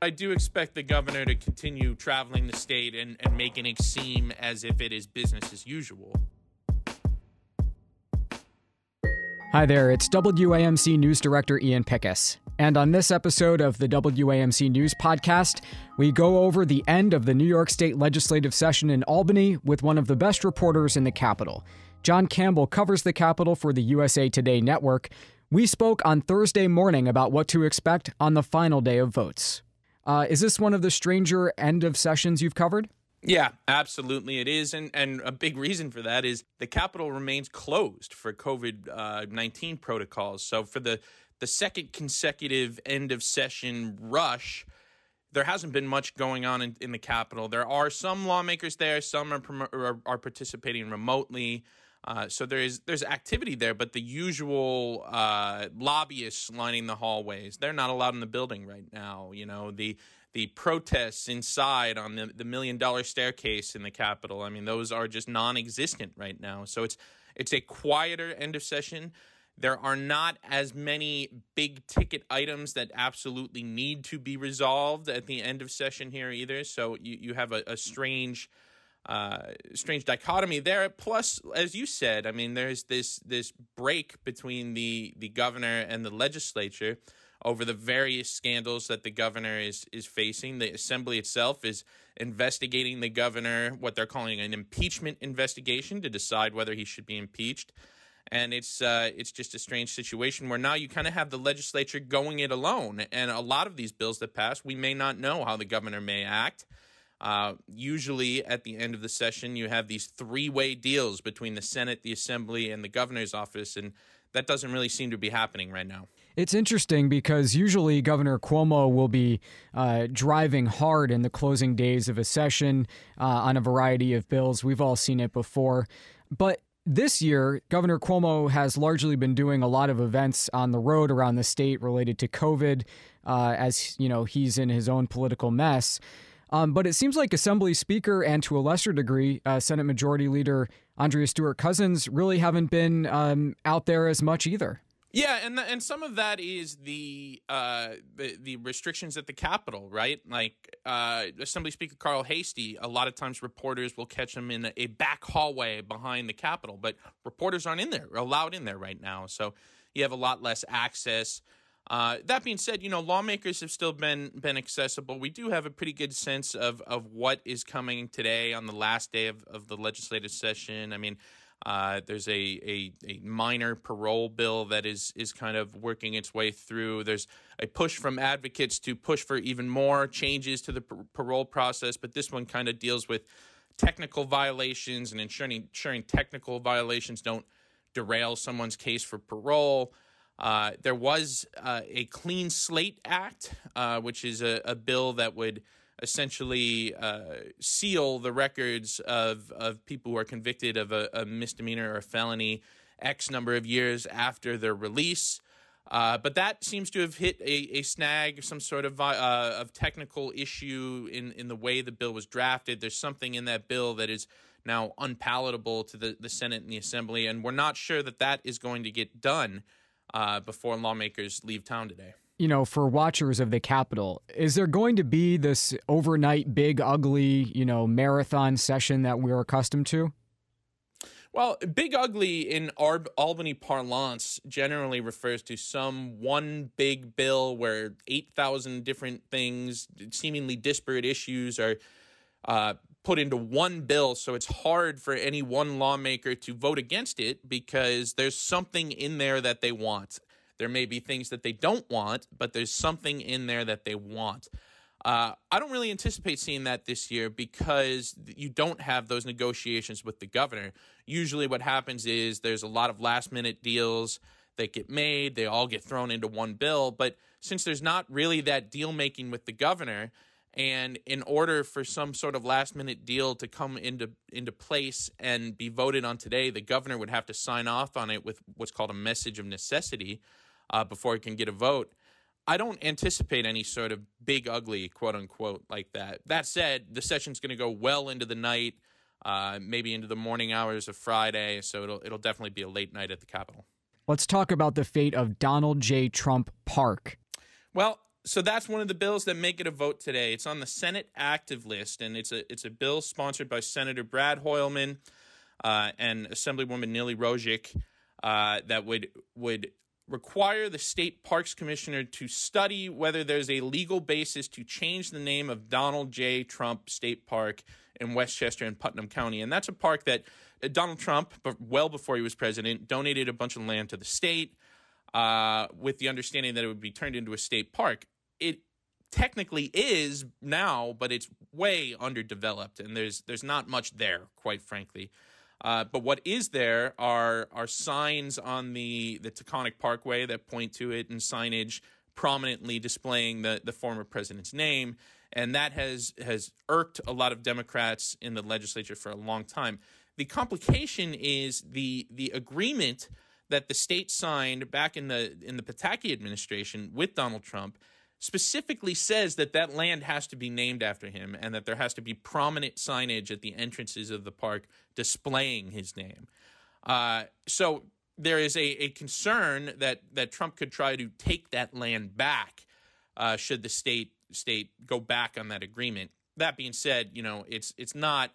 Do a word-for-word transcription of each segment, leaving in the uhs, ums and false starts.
I do expect the governor to continue traveling the state and, and making it seem as if it is business as usual. Hi there, it's W A M C News Director Ian Pickus. And on this episode of the W A M C News Podcast, we go over the end of the New York State legislative session in Albany with one of the best reporters in the Capitol. John Campbell covers the Capitol for the U S A Today network. We spoke on Thursday morning about what to expect on the final day of votes. Uh, is this one of the stranger end of sessions you've covered? Yeah, absolutely it is. And and a big reason for that is the Capitol remains closed for covid nineteen protocols. So for the, the second consecutive end of session rush, there hasn't been much going on in, in the Capitol. There are some lawmakers there. Some are, are, are participating remotely. Uh, so there is there's activity there, but the usual uh, lobbyists lining the hallways, they're not allowed in the building right now. You know, the the protests inside on the, the million dollar staircase in the Capitol, I mean, those are just non-existent right now. So it's it's a quieter end of session. There are not as many big ticket items that absolutely need to be resolved at the end of session here either. So you, you have a, a strange uh, strange dichotomy there. Plus, as you said, I mean, there's this this break between the, the governor and the legislature over the various scandals that the governor is is facing. The assembly itself is investigating the governor, what they're calling an impeachment investigation, to decide whether he should be impeached. And it's uh, it's just a strange situation where now you kind of have the legislature going it alone. And a lot of these bills that pass, we may not know how the governor may act. Uh, usually at the end of the session, you have these three-way deals between the Senate, the Assembly, and the governor's office, and that doesn't really seem to be happening right now. It's interesting because usually Governor Cuomo will be uh, driving hard in the closing days of a session uh, on a variety of bills. We've all seen it before. But this year, Governor Cuomo has largely been doing a lot of events on the road around the state related to COVID, uh, as you know, he's in his own political mess. Um, but it seems like Assembly Speaker and to a lesser degree, uh, Senate Majority Leader Andrea Stewart-Cousins really haven't been um, out there as much either. Yeah, and the, and some of that is the, uh, the the restrictions at the Capitol, right? Like uh, Assembly Speaker Carl Hastie, a lot of times reporters will catch him in a back hallway behind the Capitol, but reporters aren't in there, allowed in there right now, so you have a lot less access. Uh, that being said, you know, lawmakers have still been been accessible. We do have a pretty good sense of, of what is coming today on the last day of, of the legislative session. I mean, uh, there's a, a, a minor parole bill that is is kind of working its way through. There's a push from advocates to push for even more changes to the par- parole process, but this one kind of deals with technical violations and ensuring, ensuring technical violations don't derail someone's case for parole. Uh, there was uh, a Clean Slate Act, uh, which is a, a bill that would essentially uh, seal the records of, of people who are convicted of a, a misdemeanor or a felony X number of years after their release. Uh, but that seems to have hit a, a snag, some sort of uh, of technical issue in, in the way the bill was drafted. There's something in that bill that is now unpalatable to the, the Senate and the Assembly, and we're not sure that that is going to get done Uh, before lawmakers leave town today. You know, for watchers of the Capitol, is there going to be this overnight, big, ugly, you know, marathon session that we're accustomed to? Well, big ugly in Ar- Albany parlance generally refers to some one big bill where eight thousand different things, seemingly disparate issues, are uh, put into one bill, so it's hard for any one lawmaker to vote against it because there's something in there that they want. There may be things that they don't want, but there's something in there that they want. Uh, I don't really anticipate seeing that this year because you don't have those negotiations with the governor. Usually what happens is there's a lot of last-minute deals that get made. They all get thrown into one bill, but since there's not really that deal-making with the governor, and in order for some sort of last-minute deal to come into into place and be voted on today, the governor would have to sign off on it with what's called a message of necessity uh, before he can get a vote. I don't anticipate any sort of big, ugly, quote-unquote, like that. That said, the session's going to go well into the night, uh, maybe into the morning hours of Friday, so it'll it'll definitely be a late night at the Capitol. Let's talk about the fate of Donald J. Trump Park. Well, So that's one of the bills that make it a vote today. It's on the Senate active list, and it's a it's a bill sponsored by Senator Brad Hoylman uh, and Assemblywoman Nili Rojik uh, that would would require the state parks commissioner to study whether there's a legal basis to change the name of Donald J. Trump State Park in Westchester and Putnam County. And that's a park that Donald Trump, but well before he was president, donated a bunch of land to the state uh, with the understanding that it would be turned into a state park. It technically is now, but it's way underdeveloped, and there's there's not much there, quite frankly. Uh, but what is there are are signs on the, the Taconic Parkway that point to it, and signage prominently displaying the, the former president's name. And that has, has irked a lot of Democrats in the legislature for a long time. The complication is the the agreement that the state signed back in the in the Pataki administration with Donald Trump specifically says that that land has to be named after him and that there has to be prominent signage at the entrances of the park displaying his name. Uh, so there is a, a concern that, that Trump could try to take that land back uh, should the state state go back on that agreement. That being said, you know, it's it's not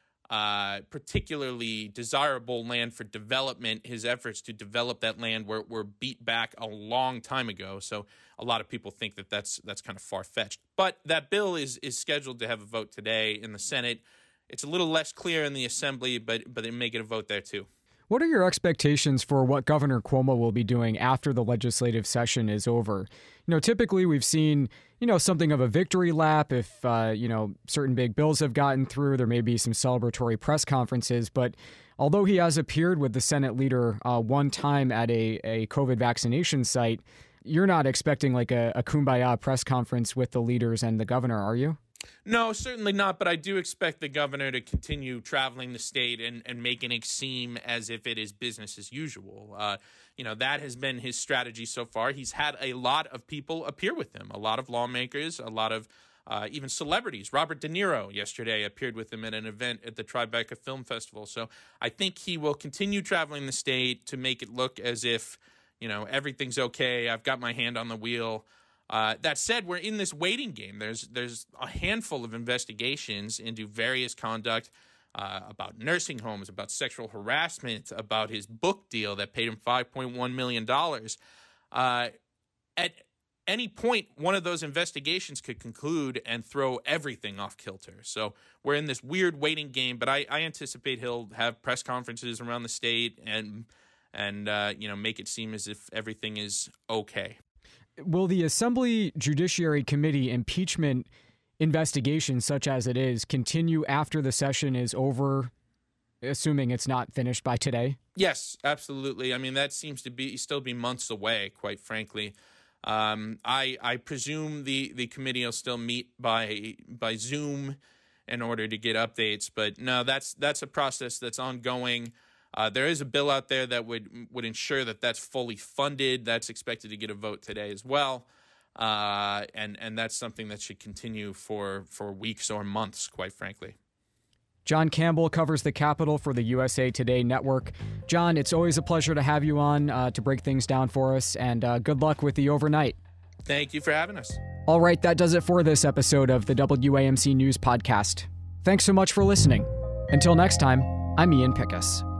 uh, particularly desirable land for development. His efforts to develop that land were, were beat back a long time ago. So a lot of people think that that's that's kind of far-fetched. But that bill is is scheduled to have a vote today in the Senate. It's a little less clear in the Assembly, but but they may get a vote there too. What are your expectations for what Governor Cuomo will be doing after the legislative session is over? You know, typically we've seen, you know, something of a victory lap. If, uh, you know, certain big bills have gotten through, there may be some celebratory press conferences. But although he has appeared with the Senate leader uh, one time at a, a COVID vaccination site, you're not expecting like a, a kumbaya press conference with the leaders and the governor, are you? No, certainly not, but I do expect the governor to continue traveling the state and, and making it seem as if it is business as usual. Uh, you know, that has been his strategy so far. He's had a lot of people appear with him, a lot of lawmakers, a lot of uh, even celebrities. Robert De Niro yesterday appeared with him at an event at the Tribeca Film Festival. So I think he will continue traveling the state to make it look as if, you know, everything's okay. I've got my hand on the wheel. Uh, that said, we're in this waiting game. There's there's a handful of investigations into various conduct uh, about nursing homes, about sexual harassment, about his book deal that paid him five point one million dollars. Uh, at any point, one of those investigations could conclude and throw everything off kilter. So we're in this weird waiting game, but I, I anticipate he'll have press conferences around the state and, and uh, you know, make it seem as if everything is okay. Will the Assembly Judiciary Committee impeachment investigation, such as it is, continue after the session is over, assuming it's not finished by today? Yes, absolutely. I mean, that seems to be still be months away, quite frankly. Um, I I presume the, the committee will still meet by by Zoom in order to get updates, but no, that's that's a process that's ongoing. Uh, there is a bill out there that would would ensure that that's fully funded. That's expected to get a vote today as well, uh, and and that's something that should continue for for weeks or months, quite frankly. John Campbell covers the Capitol for the U S A Today network. John, it's always a pleasure to have you on uh, to break things down for us, and uh, good luck with the overnight. Thank you for having us. All right, that does it for this episode of the W A M C News Podcast. Thanks so much for listening. Until next time, I'm Ian Pickus.